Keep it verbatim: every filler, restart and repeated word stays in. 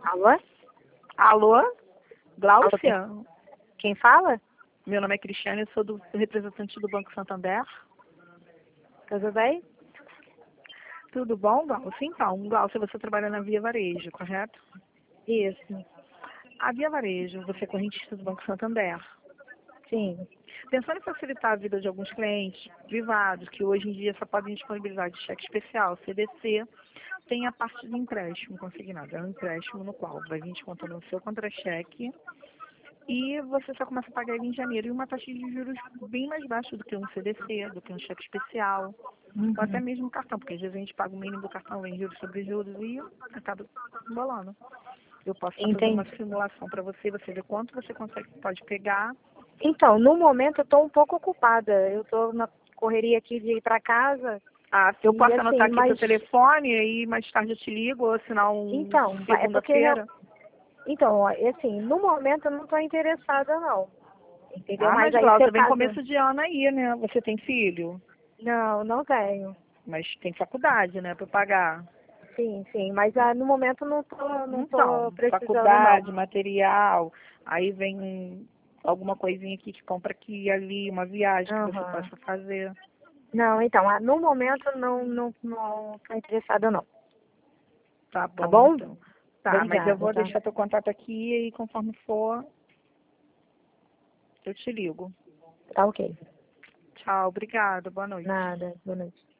Alô? Alô? Gláucia? Alô, quem fala? Meu nome é Cristiane, eu sou do representante do Banco Santander. Tudo bem? Tudo bom, Gláucia? Então, Gláucia, você trabalha na Via Varejo, correto? Isso. A Via Varejo, você é correntista do Banco Santander. Sim. Pensando em facilitar a vida de alguns clientes privados, que hoje em dia só podem disponibilizar de cheque especial, C D C, tem a parte do empréstimo consignado. É um empréstimo no qual vai vir descontando no seu contra-cheque e você só começa a pagar ele em janeiro, e uma taxa de juros bem mais baixa do que um C D C, do que um cheque especial, Uhum. ou até mesmo um cartão, porque às vezes a gente paga o mínimo do cartão, vem juros sobre juros e acaba embolando. Eu posso estar fazendo uma Entendi. simulação para você, você ver quanto você consegue, pode pegar. Então, no momento eu estou um pouco ocupada. Eu estou na correria aqui de ir para casa. Ah, se eu E posso assim, anotar aqui mas seu telefone e aí mais tarde eu te ligo, ou assinar um então, é porque eu- segunda-feira. então, ó, assim, no momento eu não estou interessada não. Entendeu? Ah, Mas mas aí Glaucia, você vem caso. começo de ano aí, né? Você tem filho, Não, não tenho. mas tem faculdade, né, para pagar. Sim, sim, mas ah, no momento eu não tô, não tô Então, precisando não. faculdade, material, aí vem alguma coisinha aqui que compra aqui e ali, uma viagem que você Aham. possa fazer. Não, então, ah, no momento não, não, não tô interessada não. Tá Tá bom, bom? então. Tá, mas eu Obrigada, vou tá? deixar teu contato aqui e conforme for, eu te ligo. Tá ok. Tchau, obrigada, boa noite. Nada, boa noite.